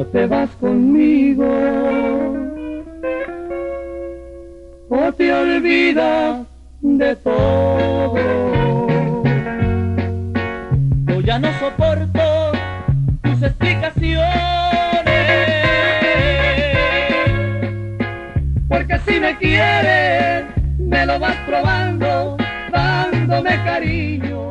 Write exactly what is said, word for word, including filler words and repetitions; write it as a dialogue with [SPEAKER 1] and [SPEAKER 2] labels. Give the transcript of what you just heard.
[SPEAKER 1] te vas conmigo o te olvidas de todo.
[SPEAKER 2] Yo ya no soporto tus explicaciones,
[SPEAKER 1] porque si me quieres me lo vas probando, dándome cariño.